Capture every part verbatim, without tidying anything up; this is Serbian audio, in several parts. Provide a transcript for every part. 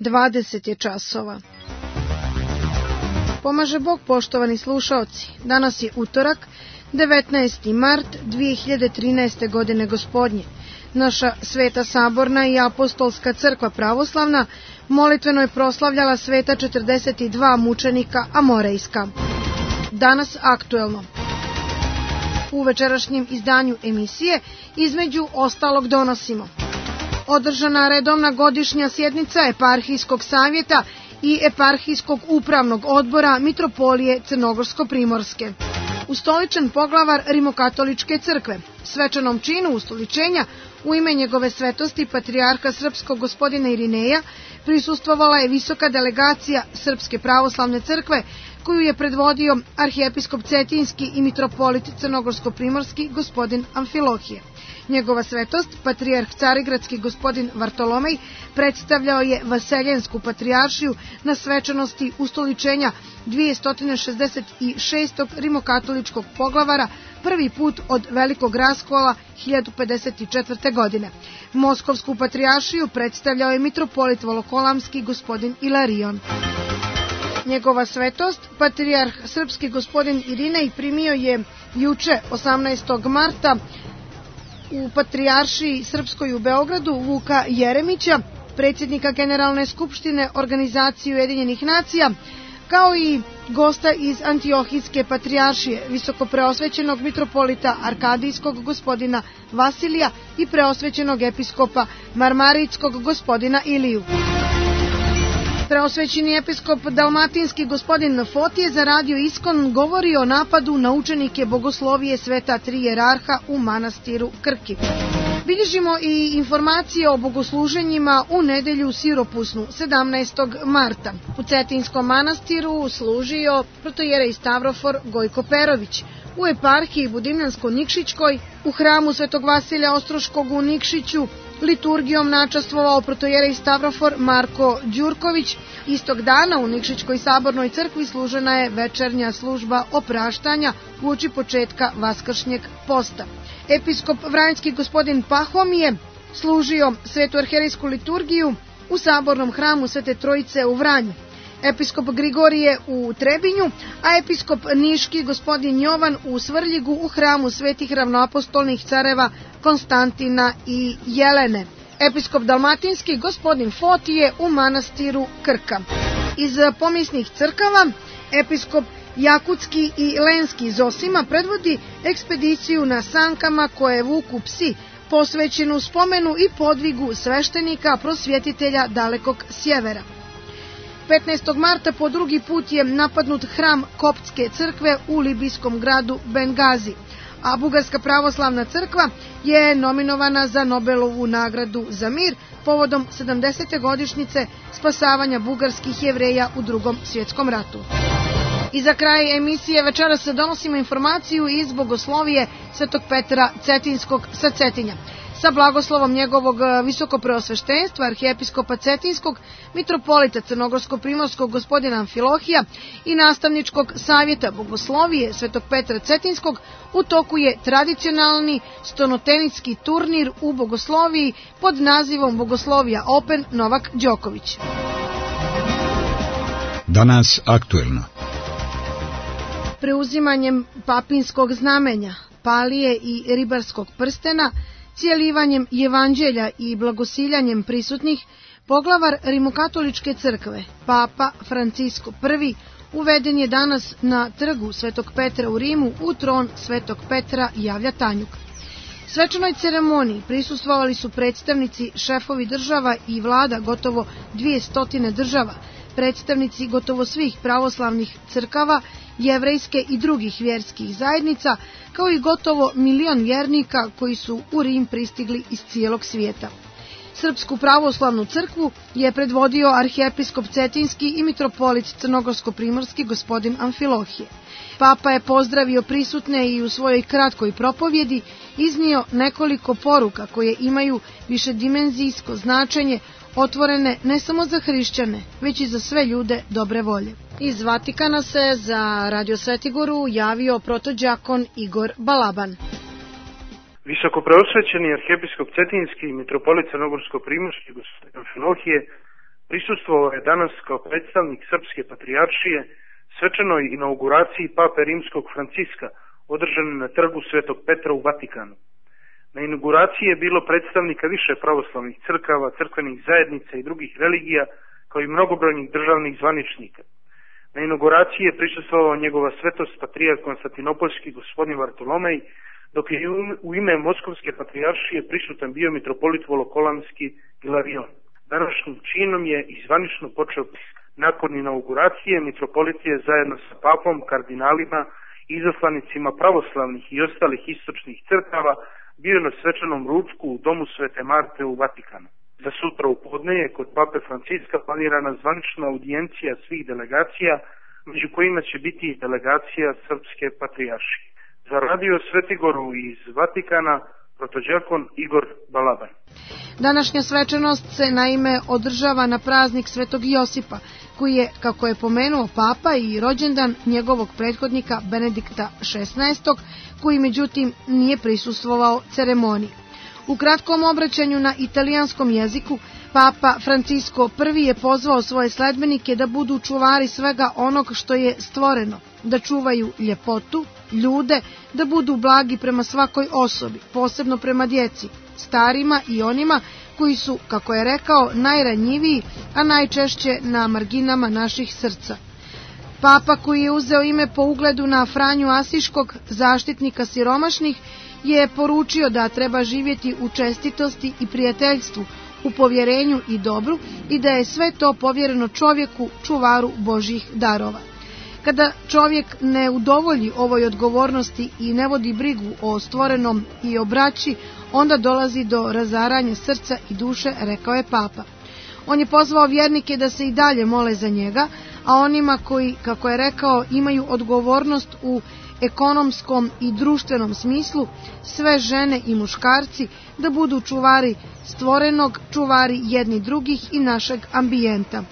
dvadeset je časova. Pomaže Bog, poštovani slušaoci. Danas je utorak, devetnaesti mart dve hiljade trinaeste. godine gospodnje. Naša Sveta Saborna i Apostolska crkva pravoslavna molitveno je proslavljala sveta četrdeset dva mučenika amorejska. Danas aktuelno. U večerašnjem izdanju emisije između ostalog donosimo: održana redovna godišnja sjednica Eparhijskog savjeta i Eparhijskog upravnog odbora Mitropolije Crnogorsko-primorske. Ustoličen poglavar Rimokatoličke crkve. Svečanom činu ustoličenja u ime njegove svetosti patrijarha srpskog gospodina Irineja prisustvovala je visoka delegacija Srpske pravoslavne crkve, koju je predvodio arhijepiskop Cetinjski i mitropolit Crnogorsko-primorski gospodin Amfilohije. Njegova svetost, patrijarh carigradski gospodin Vartolomej, predstavljao je Vaseljensku patrijaršiju na svečanosti ustoličenja dvesta šezdeset šestog rimokatoličkog poglavara prvi put od velikog raskola hiljadu pedeset četvrte. godine. Moskovsku patrijaršiju predstavljao je mitropolit Volokolamski gospodin Ilarion. Njegova svetost, patrijarh srpski gospodin Irinej, primio je juče osamnaestog marta u Patrijaršiji Srpskoj u Beogradu Vuka Jeremića, predsjednika Generalne skupštine Organizacije Ujedinjenih nacija, kao i gosta iz Antiohijske patrijaršije, visokopreosvećenog mitropolita Arkadijskog gospodina Vasilija i preosvećenog episkopa Marmaritskog gospodina Iliju. Preosvećeni episkop dalmatinski gospodin Fotije za radio Iskon govori o napadu na učenike bogoslovije sveta tri jerarha u manastiru Krki. Bilježimo i informacije o bogosluženjima u nedelju siropusnu, sedamnaestog marta. U Cetinjskom manastiru služio protojerej Stavrofor Gojko Perović, u eparhiji Budimljansko-Nikšićkoj, u hramu Svetog Vasilja Ostroškog u Nikšiću liturgijom načastvovao protojerej Stavrofor Marko Đurković. Istog dana u Nikšićkoj sabornoj crkvi služena je večernja služba opraštanja uoči početka vaskršnjeg posta. Episkop Vranjski gospodin Pahomije služio svetu arherejsku liturgiju u sabornom hramu Svete Trojice u Vranju. Episkop Grigorije u Trebinju, a episkop Niški gospodin Jovan u Svrljigu u hramu svetih ravnoapostolnih careva Konstantina i Jelene. Episkop Dalmatinski gospodin Fotije u manastiru Krka. Iz pomisnih crkava episkop Jakutski i Lenski Zosima predvodi ekspediciju na sankama koje vuku psi, posvećenu spomenu i podvigu sveštenika prosvjetitelja dalekog sjevera. petnaestog marta po drugi put je napadnut hram Koptske crkve u libijskom gradu Bengazi, a Bugarska pravoslavna crkva je nominovana za Nobelovu nagradu za mir povodom sedamdesete godišnjice spasavanja bugarskih Jevreja u Drugom svjetskom ratu. I za kraj emisije večeras donosimo informaciju iz bogoslovije Svetog Petra Cetinjskog sa Cetinja. Sa blagoslovom njegovog visokopreosveštenstva arhijepiskopa Cetinjskog, mitropolita Crnogorsko-primorskog gospodina Amfilohija i nastavničkog savjeta bogoslovije Svetog Petra Cetinjskog u toku je tradicionalni stonotenitski turnir u bogosloviji pod nazivom Bogoslovija Open Novak Đoković. Danas aktuelno. Preuzimanjem papinskog znamenja, palije i ribarskog prstena, cijelivanjem evanđelja i blagosiljanjem prisutnih, poglavar Rimokatoličke crkve, papa Francisko prvi, uveden je danas na trgu Svetog Petra u Rimu u tron Svetog Petra javlja Tanjuk. Svečanoj ceremoniji prisustvovali su predstavnici šefovi država i vlada gotovo dvije stotine država, predstavnici gotovo svih pravoslavnih crkava, jevrejske i drugih vjerskih zajednica, kao i gotovo milion vjernika koji su u Rim pristigli iz cijelog svijeta. Srpsku pravoslavnu crkvu je predvodio arhijepiskop Cetinjski i mitropolit Crnogorsko-primorski gospodin Amfilohije. Papa je pozdravio prisutne i u svojoj kratkoj propovjedi iznio nekoliko poruka koje imaju višedimenzijsko značenje, otvorene ne samo za hrišćane, već i za sve ljude dobre volje. Iz Vatikana se za Radio Svetigoru javio protođakon Igor Balaban. Visokopreosvećeni arhijepiskop Cetinjski i mitropolit Crnogorsko-primorski gospodin Amfilohije prisustvovao je danas kao predstavnik Srpske patrijaršije svečanoj inauguraciji pape rimskog Franciska, održane na trgu Svetog Petra u Vatikanu. Na inauguraciji je bilo predstavnika više pravoslavnih crkava, crkvenih zajednica i drugih religija, kao i mnogobrojnih državnih zvaničnika. Na inauguraciji je prisustvovao njegova svetost patrijarh Konstantinopoljski gospodin Vartolomej, dok je u ime Moskovske patrijaršije prisutan bio mitropolit Volokolamski Ilarion. Današnjim činom je i zvanično počeo. Nakon inauguracije mitropolit je zajedno sa papom, kardinalima i izaslanicima pravoslavnih i ostalih istočnih crkava bio na svečanom ručku u domu Svete Marte u Vatikanu. Za sutra u podne je kod pape Franciska planirana zvanična audijencija svih delegacija, među kojima će biti i delegacija Srpske patrijaršije. Za radio Svetigoru iz Vatikana, protođakon Igor Balaban. Današnja svečanost se naime održava na praznik Svetog Josipa, koji je, kako je pomenuo papa, i rođendan njegovog prethodnika Benedikta šesnaestog, koji međutim nije prisustvovao ceremoniji. U kratkom obraćanju na italijanskom jeziku, papa Francisco prvi je pozvao svoje sledbenike da budu čuvari svega onog što je stvoreno, da čuvaju ljepotu, ljude, da budu blagi prema svakoj osobi, posebno prema djeci, starima i onima koji su, kako je rekao, najranjiviji, a najčešće na marginama naših srca. Papa, koji je uzeo ime po ugledu na Franju Asiškog, zaštitnika siromašnih, je poručio da treba živjeti u čestitosti i prijateljstvu, u povjerenju i dobru i da je sve to povjereno čovjeku, čuvaru Božjih darova. Kada čovjek ne udovolji ovoj odgovornosti i ne vodi brigu o stvorenom i o braći, onda dolazi do razaranja srca i duše, rekao je papa. On je pozvao vjernike da se i dalje mole za njega, a onima koji, kako je rekao, imaju odgovornost u ekonomskom i društvenom smislu, sve žene i muškarci, da budu čuvari stvorenog, čuvari jedni drugih i našeg ambijenta.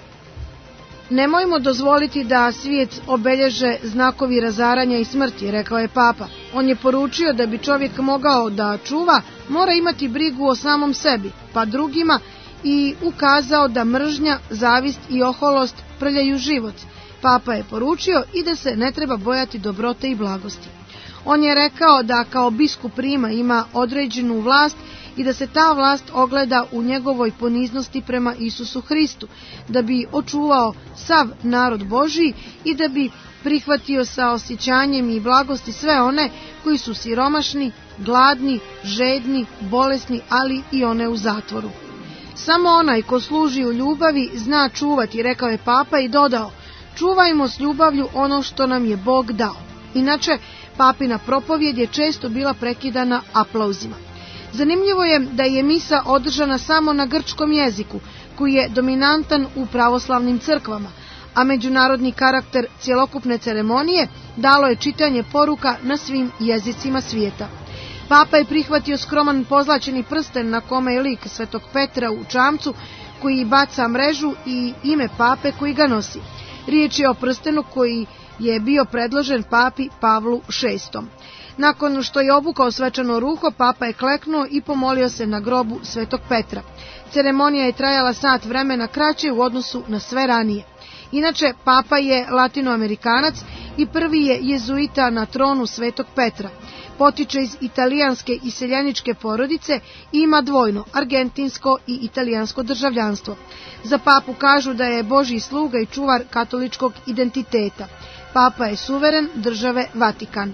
Nemojmo dozvoliti da svijet obelježe znakovi razaranja i smrti, rekao je papa. On je poručio da bi čovjek mogao da čuva, mora imati brigu o samom sebi, pa drugima, i ukazao da mržnja, zavist i oholost prljaju život. Papa je poručio i da se ne treba bojati dobrote i blagosti. On je rekao da kao biskup Rima ima određenu vlast i da se ta vlast ogleda u njegovoj poniznosti prema Isusu Hristu, da bi očuvao sav narod Božiji i da bi prihvatio sa osjećanjem i blagosti sve one koji su siromašni, gladni, žedni, bolesni, ali i one u zatvoru. Samo onaj ko služi u ljubavi zna čuvati, rekao je papa i dodao, čuvajmo s ljubavlju ono što nam je Bog dao. Inače, papina propovjed je često bila prekidana aplauzima. Zanimljivo je da je misa održana samo na grčkom jeziku, koji je dominantan u pravoslavnim crkvama, a međunarodni karakter cjelokupne ceremonije dalo je čitanje poruka na svim jezicima svijeta. Papa je prihvatio skroman pozlaćeni prsten na kome je lik Svetog Petra u čamcu koji baca mrežu i ime pape koji ga nosi. Riječ je o prstenu koji je bio predložen papi Pavlu šestom. Nakon što je obukao svečano ruho, papa je kleknuo i pomolio se na grobu Svetog Petra. Ceremonija je trajala sat vremena kraće u odnosu na sve ranije. Inače, papa je latinoamerikanac i prvi je jezuita na tronu Svetog Petra. Potiče iz italijanske iseljeničke porodice i ima dvojno, argentinsko i italijansko državljanstvo. Za papu kažu da je Božji sluga i čuvar katoličkog identiteta. Papa je suveren države Vatikan.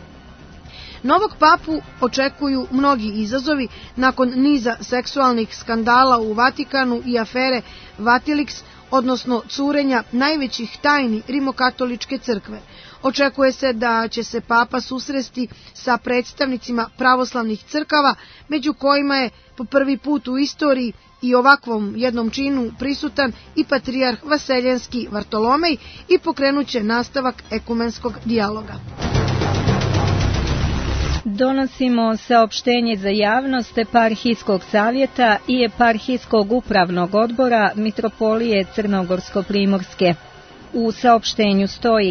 Novog papu očekuju mnogi izazovi nakon niza seksualnih skandala u Vatikanu i afere Vatilix, odnosno curenja najvećih tajni rimokatoličke crkve. Očekuje se da će se papa susresti sa predstavnicima pravoslavnih crkava, među kojima je po prvi put u istoriji i ovakvom jednom činu prisutan i patrijarh Vaseljenski Vartolomej i pokrenuće nastavak ekumenskog dijaloga. Donosimo saopštenje za javnost Eparhijskog savjeta i Eparhijskog upravnog odbora Mitropolije Crnogorsko-Primorske. U saopštenju stoji: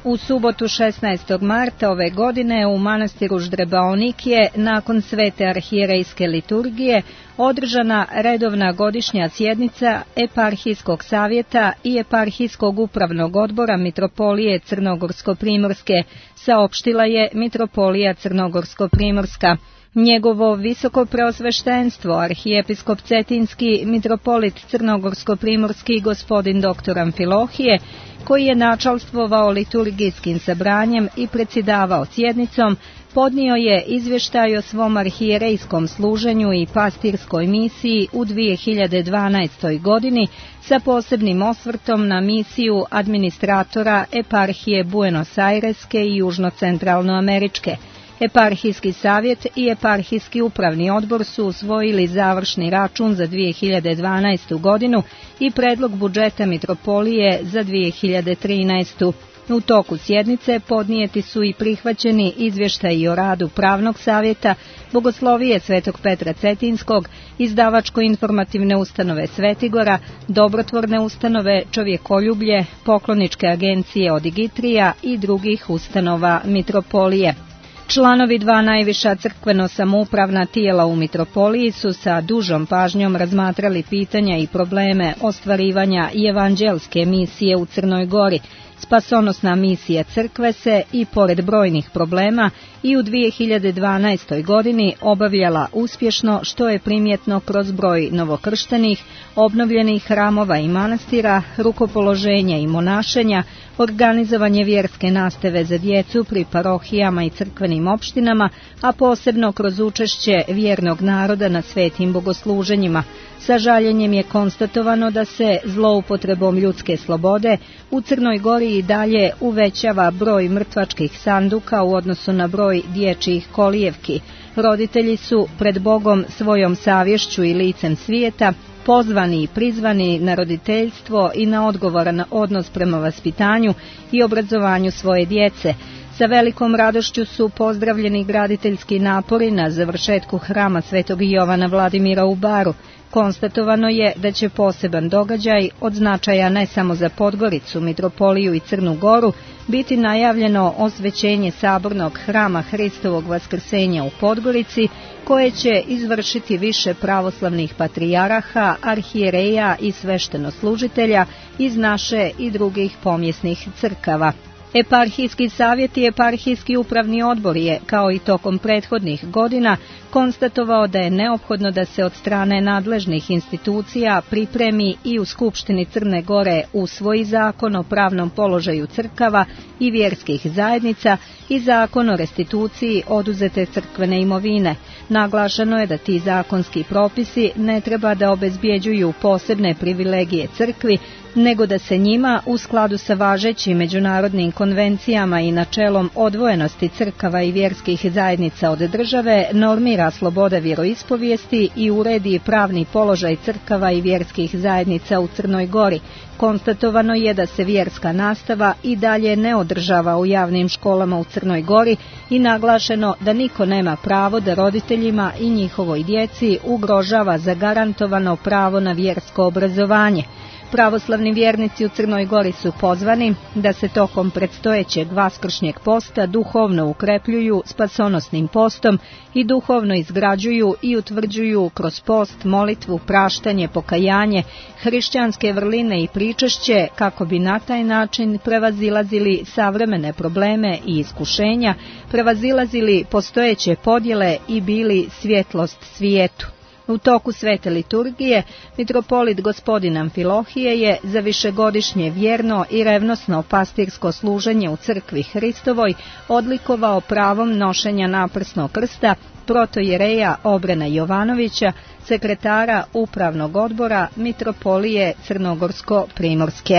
U subotu šesnaestog marta ove godine u manastiru Ždrebaonik je, nakon svete arhijerejske liturgije, održana redovna godišnja sjednica Eparhijskog savjeta i Eparhijskog upravnog odbora Mitropolije Crnogorsko-primorske, saopštila je Mitropolija Crnogorsko-primorska. Njegovo visoko preosveštenstvo, arhijepiskop Cetinski, mitropolit Crnogorsko-primorski gospodin doktor Amfilohije, koji je načalstvovao liturgijskim sabranjem i predsjedavao sjednicom, podnio je izvještaj o svom arhijerejskom služenju i pastirskoj misiji u dvije hiljade dvanaestoj. godini sa posebnim osvrtom na misiju administratora Eparhije Buenos Aireske i Južno-centralnoameričke. Eparhijski savjet i Eparhijski upravni odbor su usvojili završni račun za dvije hiljade dvanaestu. godinu i predlog budžeta mitropolije za dvije hiljade trinaestu. U toku sjednice podnijeti su i prihvaćeni izvještaji o radu Pravnog savjeta, Bogoslovije Svetog Petra Cetinskog, izdavačko-informativne ustanove Svetigora, dobrotvorne ustanove Čovjekoljublje, pokloničke agencije Odigitrija i drugih ustanova mitropolije. Članovi dva najviša crkveno-samoupravna tijela u mitropoliji su sa dužom pažnjom razmatrali pitanja i probleme ostvarivanja evanđelske misije u Crnoj Gori. Spasonosna misija crkve se, i pored brojnih problema, i u dvije hiljade dvanaestoj. godini obavljala uspješno, što je primjetno kroz broj novokrštenih, obnovljenih hramova i manastira, rukopoloženja i monašenja, organizovanje vjerske nastave za djecu pri parohijama i crkvenim opštinama, a posebno kroz učešće vjernog naroda na svetim bogosluženjima. Sa žaljenjem je konstatovano da se zloupotrebom ljudske slobode u Crnoj Gori i dalje uvećava broj mrtvačkih sanduka u odnosu na broj dječjih kolijevki. Roditelji su pred Bogom svojom savješću i licem svijeta pozvani i prizvani na roditeljstvo i na odgovoran odnos prema vaspitanju i obrazovanju svoje djece. Sa velikom radošću su pozdravljeni graditeljski napori na završetku hrama Svetog Jovana Vladimira u Baru. Konstatovano je da će poseban događaj od značaja ne samo za Podgoricu, Mitropoliju i Crnu Goru biti najavljeno osvećenje sabornog hrama Hristovog vaskrsenja u Podgorici, koje će izvršiti više pravoslavnih patrijaraha, arhijereja i sveštenoslužitelja iz naše i drugih pomjesnih crkava. Eparhijski savjet i Eparhijski upravni odbor je, kao i tokom prethodnih godina, konstatovao da je neophodno da se od strane nadležnih institucija pripremi i u Skupštini Crne Gore usvoji zakon o pravnom položaju crkava i vjerskih zajednica i zakon o restituciji oduzete crkvene imovine. Naglašeno je da ti zakonski propisi ne treba da obezbjeđuju posebne privilegije crkvi, nego da se njima, u skladu sa važećim međunarodnim konvencijama i načelom odvojenosti crkava i vjerskih zajednica od države, normira sloboda vjeroispovijesti i uredi pravni položaj crkava i vjerskih zajednica u Crnoj Gori. Konstatovano je da se vjerska nastava i dalje ne održava u javnim školama u Crnoj Gori i naglašeno da niko nema pravo da roditeljima i njihovoj djeci ugrožava zagarantovano pravo na vjersko obrazovanje. Pravoslavni vjernici u Crnoj Gori su pozvani da se tokom predstojećeg vaskršnjeg posta duhovno ukrepljuju spasonosnim postom i duhovno izgrađuju i utvrđuju kroz post, molitvu, praštanje, pokajanje, hrišćanske vrline i pričešće, kako bi na taj način prevazilazili savremene probleme i iskušenja, prevazilazili postojeće podjele i bili svjetlost svijetu. U toku svete liturgije, mitropolit gospodin Amfilohije je za višegodišnje vjerno i revnosno pastirsko služenje u crkvi Hristovoj odlikovao pravom nošenja naprsnog krsta protojereja Obrena Jovanovića, sekretara upravnog odbora Mitropolije Crnogorsko-primorske.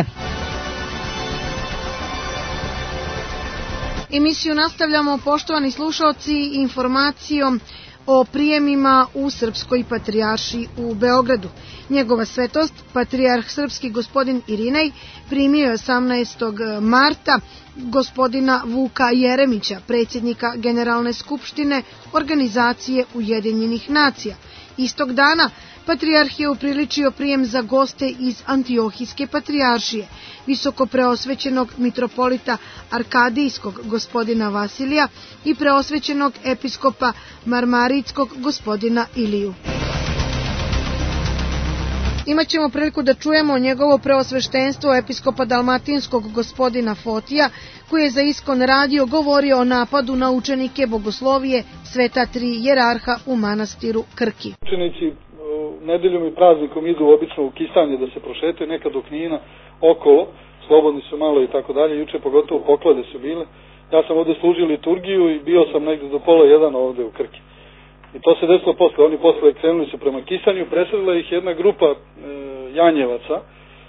Emisiju nastavljamo, poštovani slušalci, informacijom o prijemima u Srpskoj patrijaršiji u Beogradu. Njegova svetost, patrijarh srpski gospodin Irinej, primio je osamnaestog marta gospodina Vuka Jeremića, predsjednika Generalne skupštine Organizacije Ujedinjenih nacija. Istog dana patrijarh je upriličio prijem za goste iz Antiohijske patrijaršije, visoko preosvećenog mitropolita Arkadijskog gospodina Vasilija i preosvećenog episkopa Marmarijskog gospodina Iliju. Imaćemo priliku da čujemo njegovo preosveštenstvo episkopa Dalmatinskog gospodina Fotija, koji je za Iskon radio govorio o napadu na učenike bogoslovije Sveta tri jerarha u manastiru Krki. Učenici nedeljom i praznikom idu obično u Kistanje da se prošetaju, nekad do Knina, okolo, slobodni su malo i tako dalje, juče pogotovo poklade su bile. Ja sam ovde služio liturgiju i bio sam negde do pola jedan ovde u Krki. I to se desilo posle, oni posle krenuli su prema Kistanju, preselila ih jedna grupa e, Janjevaca,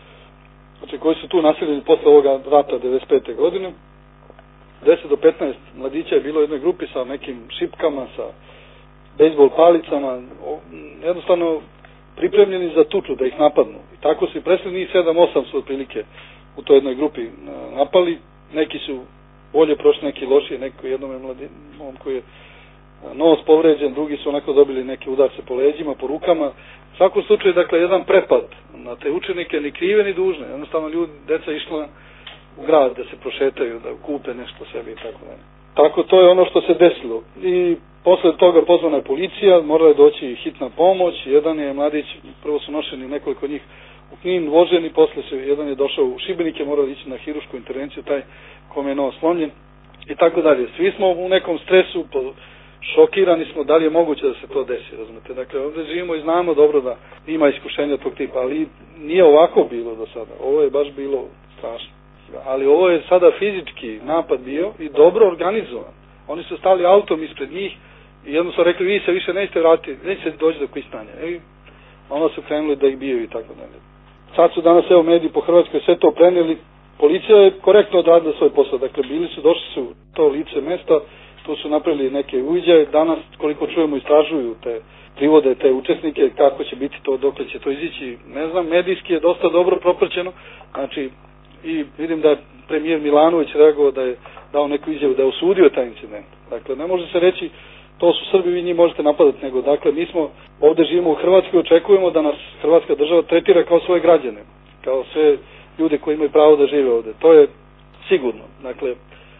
znači koji su tu naseljeni posle ovoga rata devedeset pete godine. deset do petnaest mladića je bilo u jednoj grupi sa nekim šipkama, sa bejsbol palicama, jednostavno pripremljeni za tuču, da ih napadnu. I tako su i preselili, njih sedam osam su otprilike u toj jednoj grupi napali. Neki su bolje prošli, neki lošije, neko jednom je mladi, on koji je nos povređen, drugi su onako dobili neke udarce po leđima, po rukama. U svakom slučaju, dakle, jedan prepad na te učenike, ni krive ni dužne. Jednostavno ljudi, deca išla u grad da se prošetaju, da kupe nešto sebi i tako dalje. Tako, to je ono što se desilo. I posle toga pozvana je policija, morala je doći hitna pomoć, jedan je mladić, prvo su nošeni nekoliko njih u Knin, voženi, posle se, jedan je došao u Šibenike, morali ići na hirušku intervenciju, taj kome je nos slomljen i tako dalje. Svi smo u nekom stresu, šokirani smo da li je moguće da se to desi, razumete. Dakle, ovdje živimo i znamo dobro da ima iskušenja tog tipa, ali nije ovako bilo do sada. Ovo je baš bilo strašno. Ali ovo je sada fizički napad bio i dobro organizovan. Oni su stali autom ispred njih i jedno su rekli, vi se više nećete vratiti, nećete doći do Kistanja. I onda su krenuli da ih bijaju i tako dalje. Sad su danas, evo, mediji po Hrvatskoj sve to prenijeli. Policija je korektno odradila svoj posao. Dakle, bili su, došli su to lice mesta, tu su napravili neke uviđaje. Danas, koliko čujemo, istražuju te privode, te učesnike, kako će biti to, dokle će to izići, ne znam. Medijski je dosta dobro propraćeno. Znači, i vidim da je premijer Milanović reagovao da je dao neku izjavu, da je osudio taj incident. Dakle, ne može se reći to su Srbi, vi njih možete napadati, nego dakle, mi smo ovde živimo u Hrvatskoj, očekujemo da nas Hrvatska država tretira kao svoje građane, kao sve ljude koji imaju pravo da žive ovde. To je sigurno. Dakle,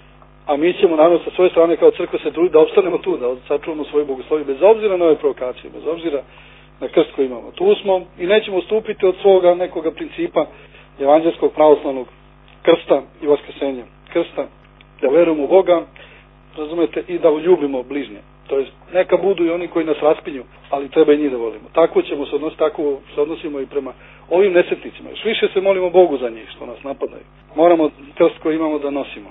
a mi ćemo naravno sa svoje strane kao crkva se truditi da opstanemo tu, da sačuvamo svoju bogosloviju, bez obzira na ove provokacije, bez obzira na krst koji imamo. Tu smo i nećemo ustupiti od svoga nekoga principa evanđelskog pravoslavnog krsta i vaskrsenja. Krsta, da verujemo u Boga, razumete, i da ljubimo bližnje. To jest, neka budu i oni koji nas raspinju, ali treba i njih da volimo. Tako ćemo se odnositi, tako se odnosimo i prema ovim nesretnicima. Još više se molimo Bogu za njih, što nas napadaju. Moramo krst koji imamo da nosimo.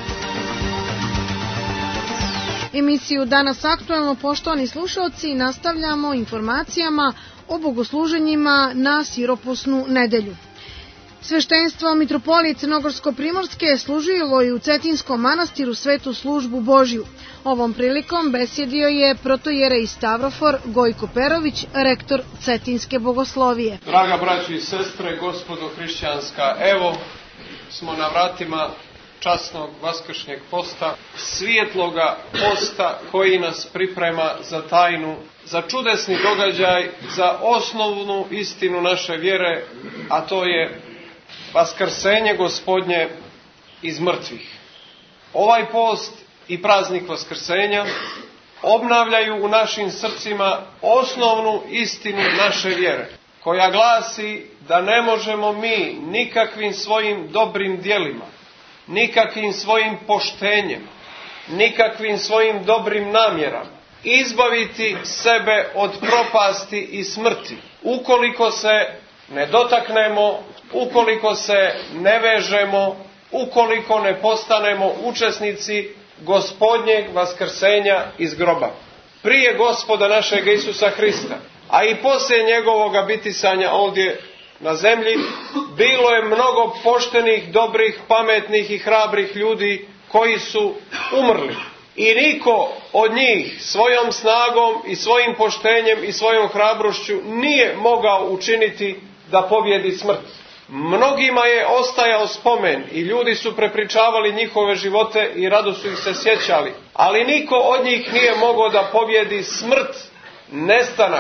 Emisiju Danas aktualno, poštovani slušalci, nastavljamo informacijama o bogosluženjima na Siroposnu nedelju. Sveštenstvo Mitropolije Crnogorsko-Primorske služilo je u Cetinskom manastiru svetu službu Božju. Ovom prilikom besjedio je protojerej Stavrofor Gojko Perović, rektor Cetinske bogoslovije. Draga braći i sestre, gospodo hrišćanska, evo smo na vratima časnog vaskršnjeg posta, svijetloga posta koji nas priprema za tajnu, za čudesni događaj, za osnovnu istinu naše vjere, a to je vaskrsenje Gospodnje iz mrtvih. Ovaj post i praznik vaskrsenja obnavljaju u našim srcima osnovnu istinu naše vjere, koja glasi da ne možemo mi nikakvim svojim dobrim djelima, nikakvim svojim poštenjem, nikakvim svojim dobrim namjerama izbaviti sebe od propasti i smrti, ukoliko se ne dotaknemo, ukoliko se ne vežemo, ukoliko ne postanemo učesnici Gospodnjeg vaskrsenja iz groba. Prije Gospoda našeg Isusa Hrista, a i poslije njegovoga bitisanja ovdje na zemlji, bilo je mnogo poštenih, dobrih, pametnih i hrabrih ljudi koji su umrli. I niko od njih svojom snagom i svojim poštenjem i svojom hrabrošću nije mogao učiniti da pobjedi smrt. Mnogima je ostajao spomen i ljudi su prepričavali njihove živote i rado su ih se sjećali. Ali niko od njih nije mogao da pobjedi smrt, nestanak,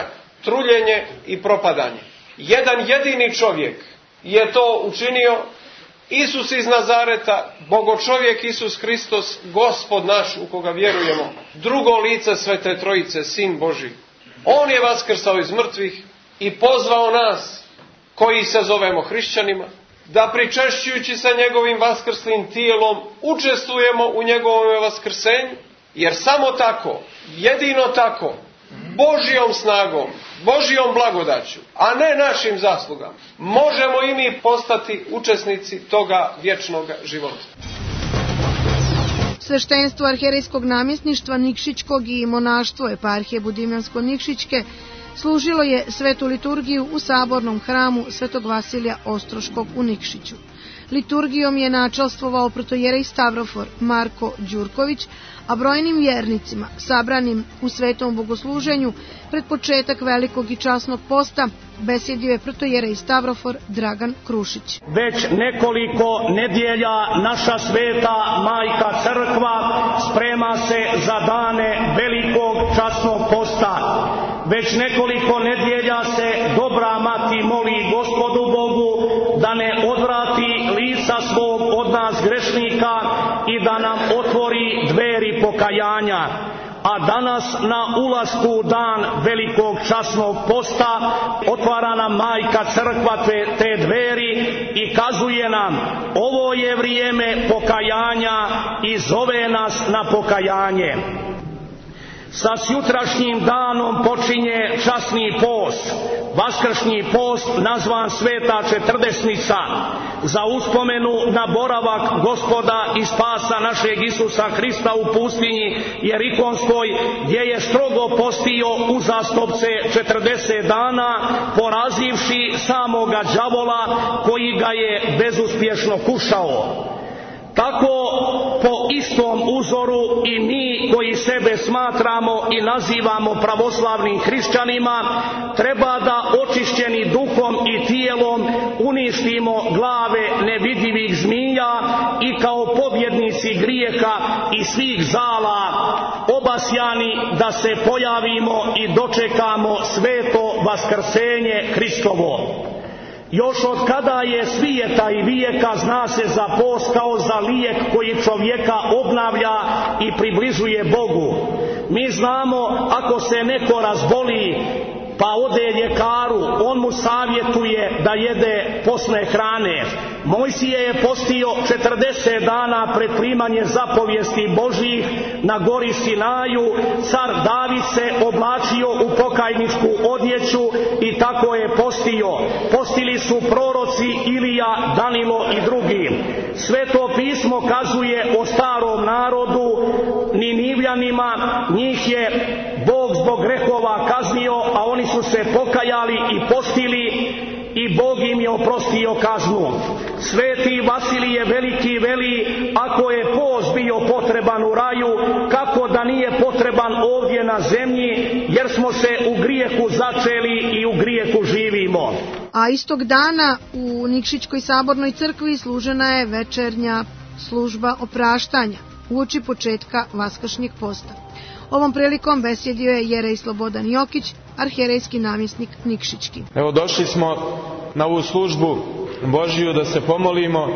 truljenje i propadanje. Jedan jedini čovjek je to učinio, Isus iz Nazareta, Bogočovjek Isus Hristos, Gospod naš u koga vjerujemo, drugo lice Svete Trojice, Sin Božji. On je vaskrsao iz mrtvih i pozvao nas, koji se zovemo hrišćanima, da pričešćujući se njegovim vaskrslim tijelom učestvujemo u njegovom vaskrsenju, jer samo tako, jedino tako, Božjom snagom, Božjom blagodaću, a ne našim zaslugama, možemo i mi postati učesnici toga vječnog života. Sveštenstvo arhijerejskog namjesništva Nikšićkog i monaštvo eparhije Budimljansko-Nikšićke služilo je svetu liturgiju u sabornom hramu Svetog Vasilija Ostroškog u Nikšiću. Liturgijom je načelstvovao protojerej Stavrofor Marko Đurković, a brojnim vjernicima, sabranim u svetom bogosluženju pred početak velikog i časnog posta, besjedio je protojerej Stavrofor Dragan Krušić. Već nekoliko nedjelja naša sveta majka crkva sprema se za dane velikog časnog posta. Već nekoliko nedjelja se dobra mati moli Gospodu Bogu da ne odvrati lica svog od nas grešnika i da nam otvori dveri pokajanja. A danas na ulasku dan velikog časnog posta otvara nam majka crkva te, te dveri i kazuje nam: ovo je vrijeme pokajanja i zove nas na pokajanje. Sa sutrašnjim danom počinje časni post, vaskršnji post nazvan Sveta Četrdesnica, za uspomenu na boravak Gospoda i spasa našeg Isusa Hrista u pustinji Jerikonskoj, gdje je strogo postio uzastopce četrdeset dana, porazivši samoga đavola koji ga je bezuspješno kušao. Tako po istom uzoru i mi koji sebe smatramo i nazivamo pravoslavnim hrišćanima treba da očišćeni duhom i tijelom uništimo glave nevidljivih zmija i kao pobjednici grijeha i svih zala obasjani da se pojavimo i dočekamo sveto vaskrsenje Hristovo. Još od kada je svijeta i vijeka zna se za post kao za lijek koji čovjeka obnavlja i približuje Bogu. Mi znamo, ako se neko razboli pa ode ljekaru, on mu savjetuje da jede posne hrane. Mojsije je postio četrdeset dana pred primanje zapovijesti Božjih na gori Sinaju, car David se oblačio u pokajničku odjeću i tako je postio. Postili su proroci Ilija, Danilo i drugi. Sveto pismo kazuje o starom narodu, Ninivljanima, njih je Bog zbog grehova kaznio, a oni su se pokajali i postili i Bog im je oprostio kaznu. Sveti Vasilije Veliki veli, ako je post bio potreban u raju, kako da nije potreban ovdje na zemlji, jer smo se u grijehu začeli i u grijehu živimo. A istog dana u Nikšićkoj sabornoj crkvi služena je večernja služba opraštanja uoči početka vaskršnjeg posta. Ovom prilikom besjedio je jerej Slobodan Jokić, arhijerejski namjesnik Nikšićki. Evo, došli smo na ovu službu Božju da se pomolimo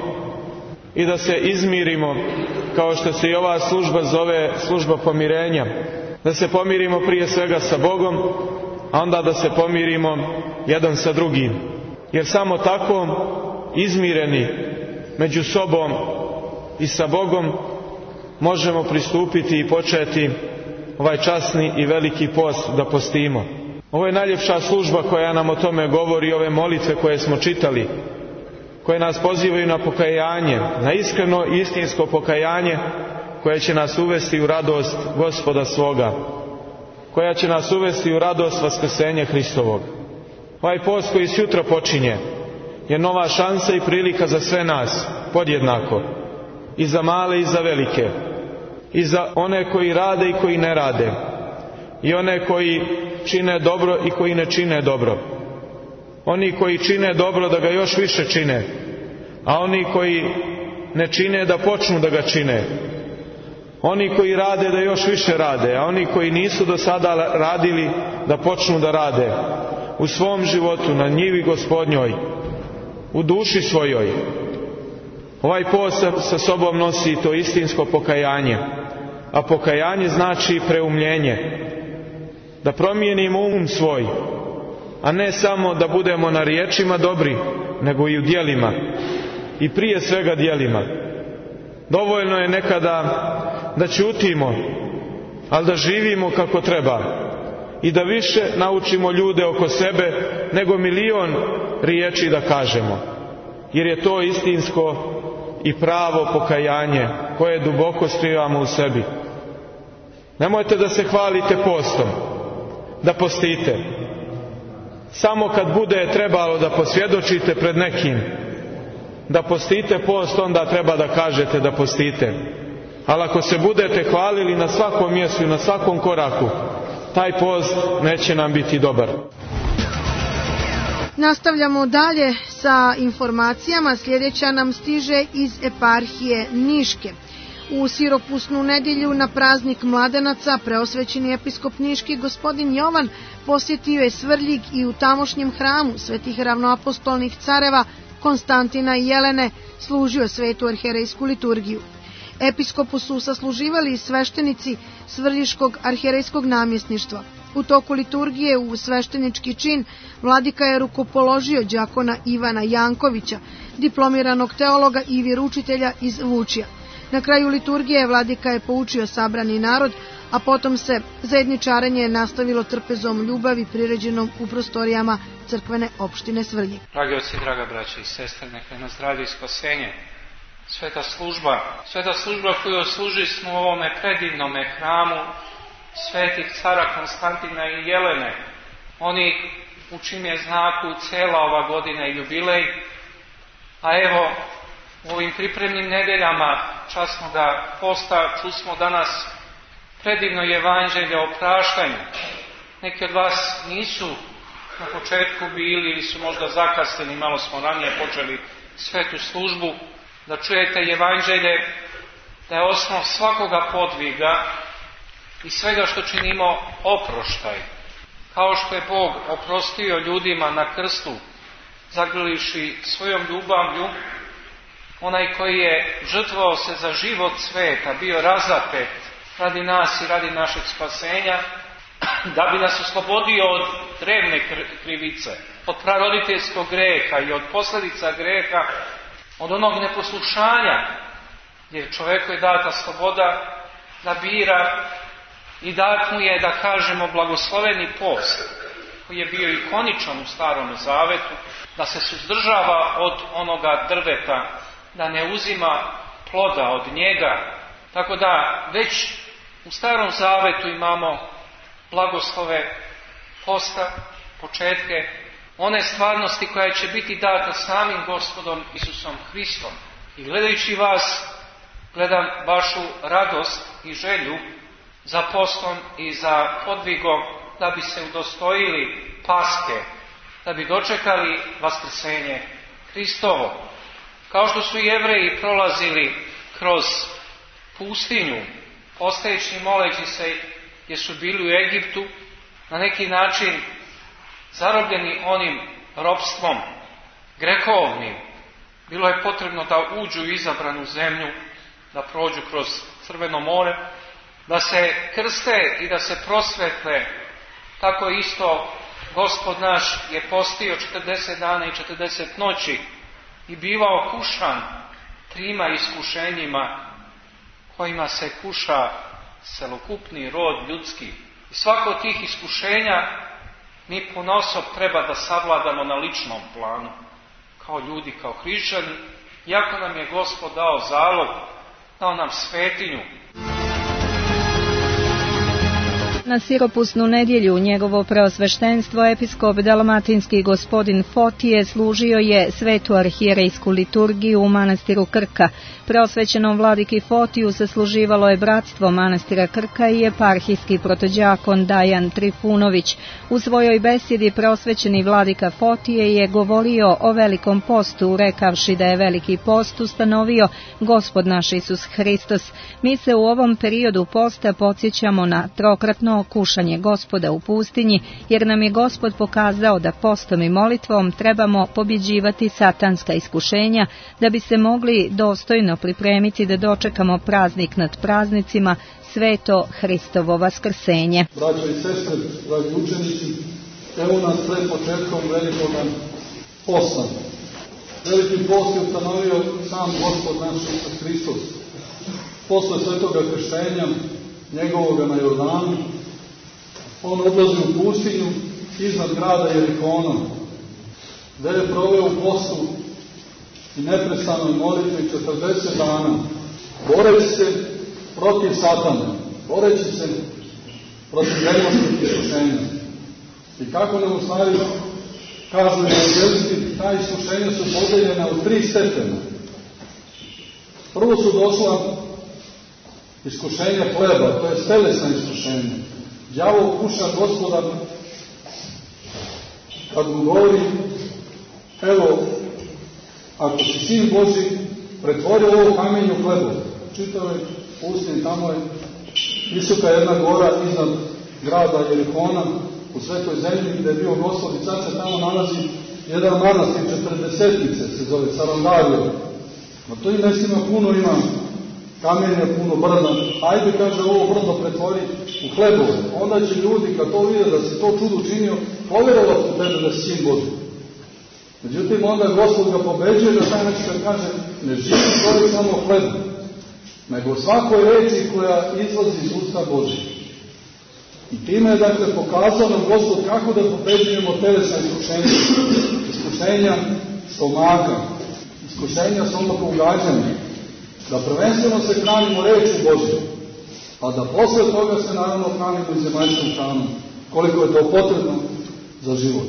i da se izmirimo, kao što se i ova služba zove služba pomirenja. Da se pomirimo prije svega sa Bogom, a onda da se pomirimo jedan sa drugim. Jer samo tako izmireni među sobom i sa Bogom možemo pristupiti i početi ovaj časni i veliki post da postimo. Ovo je najljepša služba koja nam o tome govori, ove molitve koje smo čitali, koje nas pozivaju na pokajanje, na iskreno i istinsko pokajanje koje će nas uvesti u radost Gospoda svoga, koja će nas uvesti u radost vaskrsenja Hristovog. Ovaj post koji sutra počinje je nova šansa i prilika za sve nas, podjednako, i za male i za velike, i za one koji rade i koji ne rade, i one koji čine dobro i koji ne čine dobro. Oni koji čine dobro da ga još više čine, a oni koji ne čine da počnu da ga čine. Oni koji rade da još više rade, a oni koji nisu do sada radili da počnu da rade u svom životu, na njivi Gospodnjoj, u duši svojoj. Ovaj post sa sobom nosi to istinsko pokajanje, a pokajanje znači preumljenje, da promijenimo um svoj, a ne samo da budemo na riječima dobri, nego i u djelima, i prije svega djelima. Dovoljno je nekada da ćutimo, ali da živimo kako treba i da više naučimo ljude oko sebe nego milion riječi da kažemo, jer je to istinsko i pravo pokajanje koje duboko skrivamo u sebi. Nemojte da se hvalite postom, da postite. Samo kad bude trebalo da posvjedočite pred nekim da postite post, onda treba da kažete da postite. Ali ako se budete hvalili na svakom mjestu i na svakom koraku, taj post neće nam biti dobar. Nastavljamo dalje sa informacijama. Sljedeća nam stiže iz eparhije Niške. U siropusnu nedjelju na praznik mladenaca preosvećeni episkop niški gospodin Jovan posjetio je Svrljig i u tamošnjem hramu svetih ravnoapostolnih careva Konstantina i Jelene služio svetu arhijerejsku liturgiju. Episkopu su sasluživali sveštenici Svrljiškog arhijerejskog namjesništva. U toku liturgije u sveštenički čin vladika je rukopoložio đakona Ivana Jankovića, diplomiranog teologa i vjeroučitelja iz Vučija. Na kraju liturgije vladika je poučio sabrani narod, a potom se zajedničarenje nastavilo trpezom ljubavi priređenom u prostorijama crkvene opštine Svrljig. Dragi oci, draga braća i sestre, neka nas dragi spasenje. Sveta služba, sveta služba koju služi smo u ovome predivnome hramu svetih cara Konstantina i Jelene, oni u čim je znaku cijela ova godina i jubilej, a evo u ovim pripremnim nedeljama časnoga posta čusmo danas predivno evanđelje o praštanju. Neki od vas nisu na početku bili ili su možda zakasnili, malo smo ranije počeli svetu službu, da čujete evanđelje da je osnov svakoga podviga i svega što činimo oproštaj. Kao što je Bog oprostio ljudima na krstu, zagrlivši svojom ljubavlju, onaj koji je žrtvovao se za život sveta, bio razapet radi nas i radi našeg spasenja, da bi nas oslobodio od drevne krivice, od praroditeljskog greha i od posljedica greha, od onog neposlušanja, jer čovjeku je data sloboda da bira i dat mu je, da kažemo, blagosloveni post, koji je bio ikoničan u Starom Zavetu, da se suzdržava od onoga drveta, da ne uzima ploda od njega. Tako da već u Starom Zavetu imamo blagoslove posta, početke one stvarnosti koja će biti data samim Gospodom Isusom Hristom. I gledajući vas, gledam vašu radost i želju za postom i za podvigom, da bi se udostojili Paske, da bi dočekali vaskrsenje Hristovo. Kao što su Jevreji prolazili kroz pustinju, postajući i moleći se gdje su bili u Egiptu, na neki način zarobljeni onim ropstvom grekovnim, bilo je potrebno da uđu u izabranu zemlju, da prođu kroz Crveno more, da se krste i da se prosvetle. Tako isto Gospod naš je postio četrdeset dana i četrdeset noći i bivao kušan trima iskušenjima kojima se kuša celokupni rod ljudski. I svako od tih iskušenja mi ponosob treba da savladamo na ličnom planu, kao ljudi, kao hrišćani, iako nam je Gospod dao zalog, dao nam svetinju. Na siropusnu nedjelju njegovo preosveštenstvo episkop dalmatinski gospodin Fotije služio je svetu arhijerejsku liturgiju u manastiru Krka. Preosvećenom vladiki Fotiju sasluživalo je bratstvo manastira Krka i eparhijski protođakon Dajan Trifunović. U svojoj besjedi preosvećeni vladika Fotije je govorio o velikom postu, rekavši da je veliki post ustanovio Gospod naš Isus Hristos. Mi se u ovom periodu posta podsjećamo na trokratno kušanje Gospoda u pustinji, jer nam je Gospod pokazao da postom i molitvom trebamo pobjeđivati satanska iskušenja, da bi se mogli dostojno pripremiti da dočekamo praznik nad praznicima, sveto Hristovo vaskrsenje. Braćo i sestre, dragi učenici, evo nas pred početkom velikog posta. Veliki post je ustanovio sam Gospod naš Isus Hristos. Posle svetoga krštenja, njegovoga na Jordanu, on odlazi u pustinju iznad grada Jerihona, gde je proveo u postu i neprestanoj molitvi četrdeset dana, boreći se protiv satana, boreći se protiv demonskih iskušenja. I kako nam u stvari kažu evangelisti, ta iskušenja su podeljena u tri stepena. Prvo su došla iskušenja pleba, to je telesna iskušenja. Đavo kuša Gospoda kad mu govori, evo, ako si sin Božji, pretvori ovo kamenje u hlebo. Čitao je pustin, tamo je visoka jedna gora iznad grada Jerihona, u svetoj zemlji gde je bio Gospod, i sad se tamo nalazi jedan manastir, četrdesetnice se zove, Sarandario. Na to im mestima puno ima kamenja, puno brda. Ajde, kaže, ovo brdo pretvori u hlebove. Onda će ljudi, kad to vide da se to čudo učinio, povjerovati u tebe da si sin Božji. Međutim, onda Gospod ga pobeđuje da taj način kaže, ne živi čovjek samo hlebom, nego svakoj reči koja izlazi iz usta Božja. I time je, dakle, pokazao nam Gospod kako da pobeđujemo telesna iskušenja, iskušenja stomaka, iskušenja stomaka ugađanja, da prvenstveno se hranimo reči Božje, a da posle toga se naravno hranimo i zemaljskom hranom, koliko je to potrebno za život.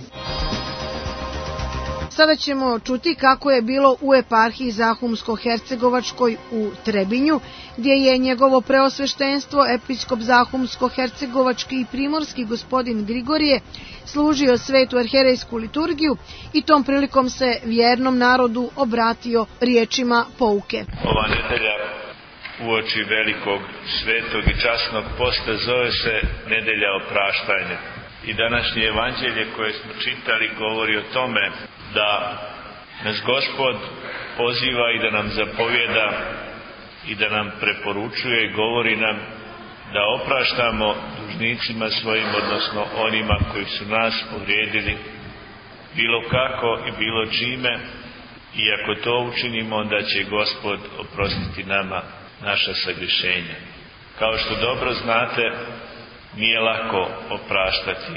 Sada ćemo čuti kako je bilo u eparhiji Zahumsko-Hercegovačkoj u Trebinju, gdje je njegovo preosveštenstvo episkop Zahumsko-Hercegovački i primorski gospodin Grigorije služio svetu arhijerejsku liturgiju i tom prilikom se vjernom narodu obratio riječima pouke. Ova nedelja uoči velikog svetog i časnog posta zove se nedelja opraštanja. I današnje evanđelje koje smo čitali govori o tome da nas Gospod poziva i da nam zapovjeda i da nam preporučuje i govori nam da opraštamo dužnicima svojim, odnosno onima koji su nas povrijedili bilo kako i bilo čime, i ako to učinimo, onda će Gospod oprostiti nama naša sagriješenja. Kao što dobro znate, nije lako opraštati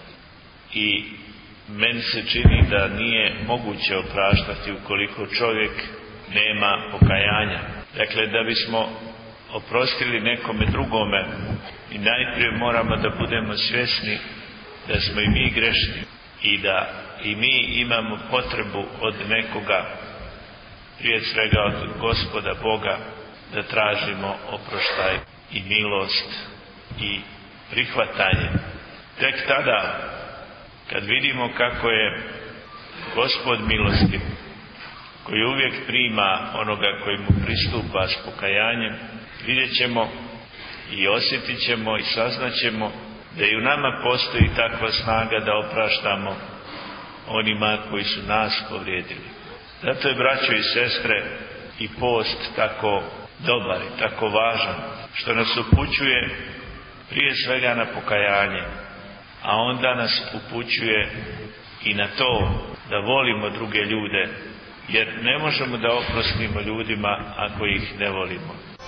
i meni se čini da nije moguće opraštati ukoliko čovjek nema pokajanja. Dakle, da bismo oprostili nekome drugome, i najprije moramo da budemo svjesni da smo i mi grešni i da i mi imamo potrebu od nekoga, prije svega od Gospoda Boga, da tražimo oproštaj i milost i prihvatanje. Tek tada, kad vidimo kako je Gospod milostiv, koji uvijek prima onoga koji mu pristupa s pokajanjem, vidjet ćemo i osjetit ćemo i saznaćemo da i u nama postoji takva snaga da opraštamo onima koji su nas povrijedili. Zato je, braćo i sestre, i post tako dobar i tako važan, što nas upućuje prije svega na pokajanje, a onda nas upućuje i na to da volimo druge ljude, jer ne možemo da oprostimo ljudima ako ih ne volimo.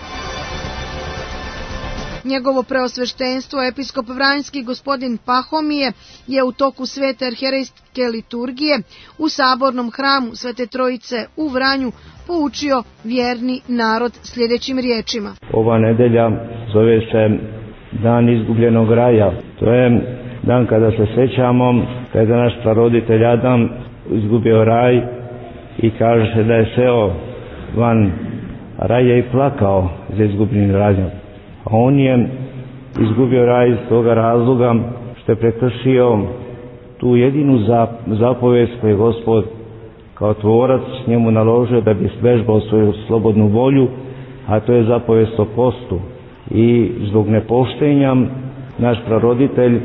Njegovo preosveštenstvo, episkop Vranjski gospodin Pahomije, je u toku svete arhijerejske liturgije u sabornom hramu Svete Trojice u Vranju poučio vjerni narod sljedećim riječima. Ova nedelja zove se dan izgubljenog raja. To je dan kada se sjećamo kada je naš praroditelj Adam izgubio raj i kaže se da je seo van raja i plakao za izgubljenim rajom. A on je izgubio raj iz toga razloga što je prekršio tu jedinu zapovijest koju je Gospod kao tvorac njemu naložio da bi vežbao svoju slobodnu volju, a to je zapovijest o postu. I zbog nepoštenja naš praroditelj,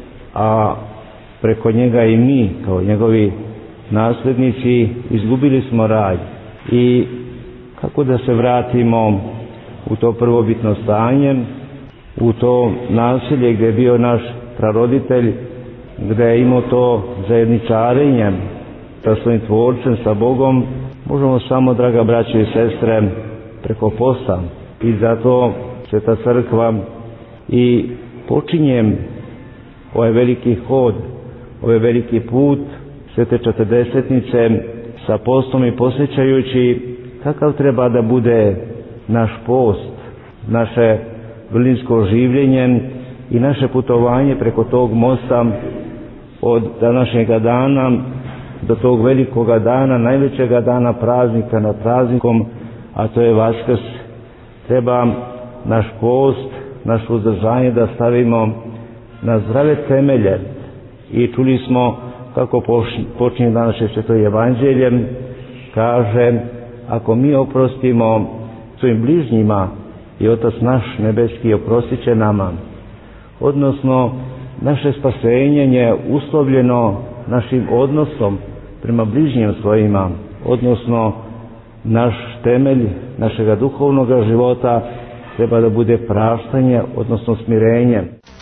a preko njega i mi kao njegovi nasljednici, izgubili smo raj. I kako da se vratimo u to prvobitno stanje, u to naselje gdje je bio naš praroditelj, gdje je imao to zajedničarenje sa svojim tvorcem, sa Bogom, možemo samo, draga braće i sestre, preko posta. I zato Sveta crkva i počinje ovaj veliki hod, ovaj veliki put Svete četrdesetnice sa postom i posjećajući kakav treba da bude naš post, naše vrlinsko življenje i naše putovanje preko tog mosta od današnjega dana do tog velikoga dana, najvećega dana praznika nad praznikom, a to je Vaskrs. Treba naš post, naše uzdržanje da stavimo na zdrave temelje. I čuli smo kako počinje današnje sveto evanđelje, kaže: ako mi oprostimo svojim bližnjima, i Otac naš nebeski oprostit će nama. Odnosno, naše spasenje je uslovljeno našim odnosom prema bližnjim svojima, odnosno naš temelj našega duhovnog života treba da bude praštanje, odnosno smirenje.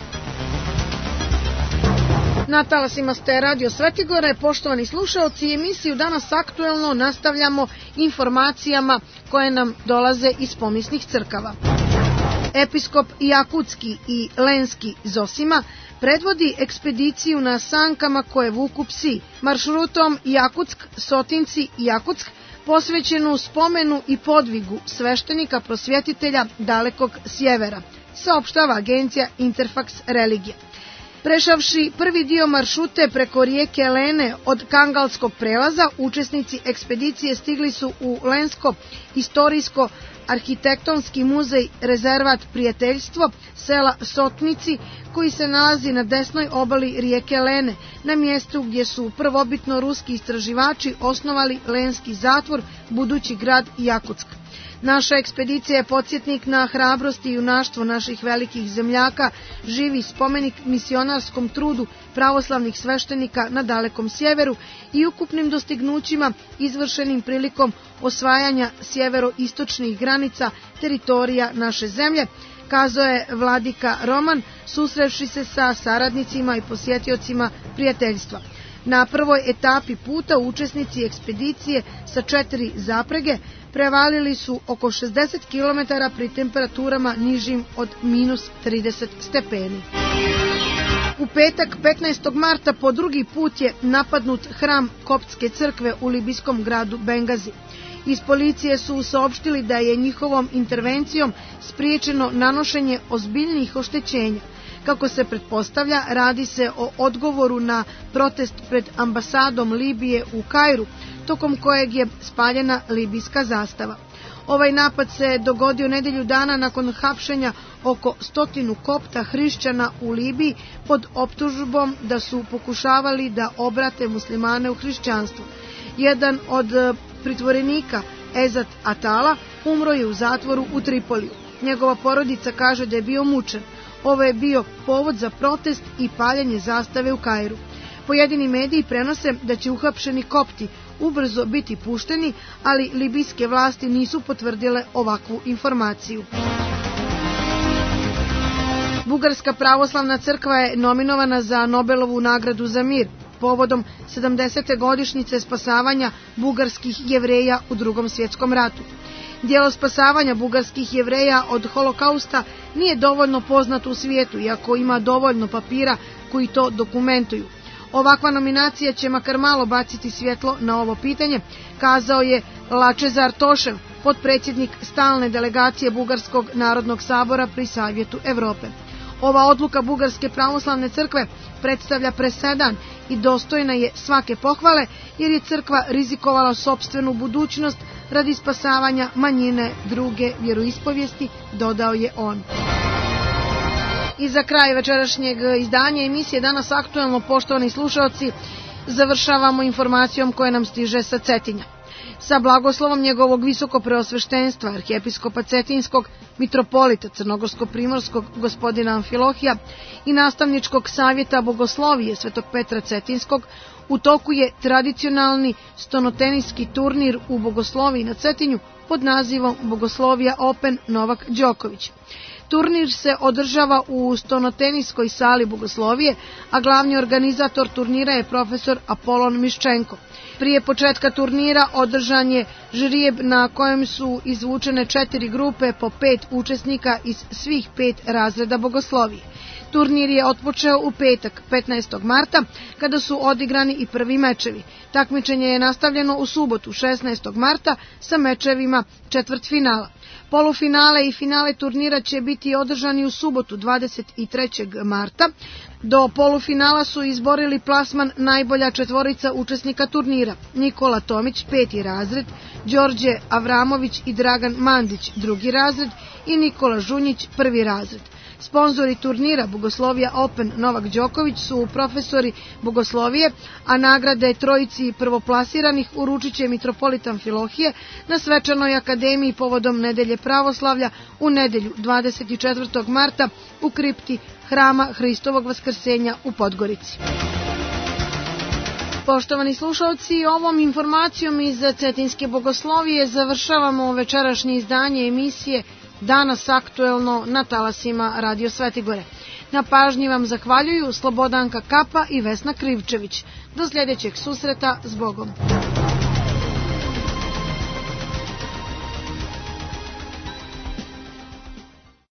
Na talasima ste Radio Svetigore, poštovani slušalci, emisiju Danas aktuelno nastavljamo informacijama koje nam dolaze iz pomisnih crkava. Episkop Jakutski i Lenski Zosima predvodi ekspediciju na sankama koje vuku psi, maršrutom Jakutsk-Sotinci-Jakutsk, posvećenu spomenu i podvigu sveštenika prosvjetitelja dalekog sjevera, saopštava agencija Interfax Religije. Prešavši prvi dio maršute preko rijeke Lene od Kangalskog prelaza, učesnici ekspedicije stigli su u Lensko istorijsko arhitektonski muzej rezervat Prijateljstvo sela Sotnici, koji se nalazi na desnoj obali rijeke Lene, na mjestu gdje su prvobitno ruski istraživači osnovali Lenski zatvor, budući grad Jakutsk. Naša ekspedicija je podsjetnik na hrabrost i junaštvo naših velikih zemljaka, živi spomenik misionarskom trudu pravoslavnih sveštenika na dalekom sjeveru i ukupnim dostignućima izvršenim prilikom osvajanja sjeveroistočnih granica teritorija naše zemlje, kazao je vladika Roman, susrevši se sa saradnicima i posjetiocima Prijateljstva. Na prvoj etapi puta učesnici ekspedicije sa četiri zaprege prevalili su oko šezdeset kilometara pri temperaturama nižim od minus trideset stepeni. U petak petnaestog marta po drugi put je napadnut hram Koptske crkve u libijskom gradu Bengazi. Iz policije su saopštili da je njihovom intervencijom spriječeno nanošenje ozbiljnijih oštećenja. Kako se pretpostavlja, radi se o odgovoru na protest pred ambasadom Libije u Kairu, tokom kojeg je spaljena libijska zastava. Ovaj napad se dogodio nedjelju dana nakon hapšenja oko stotinu kopta hrišćana u Libiji pod optužbom da su pokušavali da obrate muslimane u hrišćanstvo. Jedan od pritvorenika, Ezat Atala, umro je u zatvoru u Tripoliju. Njegova porodica kaže da je bio mučen. Ovo je bio povod za protest i paljenje zastave u Kairu. Pojedini mediji prenose da će uhapšeni kopti ubrzo biti pušteni, ali libijske vlasti nisu potvrdile ovakvu informaciju. Bugarska pravoslavna crkva je nominovana za Nobelovu nagradu za mir povodom sedamdesete godišnjice spasavanja bugarskih Jevreja u Drugom svjetskom ratu. Djelo spasavanja bugarskih Jevreja od holokausta nije dovoljno poznato u svijetu, iako ima dovoljno papira koji to dokumentuju. Ovakva nominacija će makar malo baciti svjetlo na ovo pitanje, kazao je Lačezar Tošev, potpredsjednik stalne delegacije Bugarskog narodnog sabora pri Savjetu Europe. Ova odluka Bugarske pravoslavne crkve predstavlja presedan i dostojna je svake pohvale, jer je crkva rizikovala sopstvenu budućnost radi spasavanja manjine druge vjeroispovijesti, dodao je on. I za kraj večerašnjeg izdanja emisije Danas aktuelno, poštovani slušalci, završavamo informacijom koja nam stiže sa Cetinja. Sa blagoslovom njegovog visoko preosveštenstva, arhijepiskopa Cetinskog, mitropolita Crnogorsko-primorskog gospodina Amfilohija i nastavničkog savjeta bogoslovije Svetog Petra Cetinskog, u toku je tradicionalni stonoteniski turnir u bogosloviji na Cetinju pod nazivom Bogoslovija Open Novak Đoković. Turnir se održava u stonoteniskoj sali bogoslovije, a glavni organizator turnira je profesor Apolon Miščenko. Prije početka turnira održan je žrijeb na kojem su izvučene četiri grupe po pet učesnika iz svih pet razreda bogoslovije. Turnir je otpočeo u petak, petnaestog marta, kada su odigrani i prvi mečevi. Takmičenje je nastavljeno u subotu, šesnaestog marta, sa mečevima četvrtfinala. Polufinale i finale turnira će biti održani u subotu, dvadeset trećeg marta. Do polufinala su izborili plasman najbolja četvorica učesnika turnira: Nikola Tomić, peti razred, Đorđe Avramović i Dragan Mandić, drugi razred, i Nikola Žunjić, prvi razred. Sponzori turnira Bogoslovija Open Novak Đoković su profesori bogoslovije, a nagrade trojici prvoplasiranih uručit će mitropolit Amfilohije na svečanoj akademiji povodom Nedelje pravoslavlja u nedelju dvadeset četvrtog marta u kripti Hrama Hristovog Vaskrsenja u Podgorici. Poštovani slušalci, ovom informacijom iz Cetinske bogoslovije završavamo večerašnje izdanje emisije Danas aktuelno na talasima Radio Svetigore. Na pažnji vam zahvaljuju Slobodanka Kapa i Vesna Krivčević. Do sljedećeg susreta, s Bogom.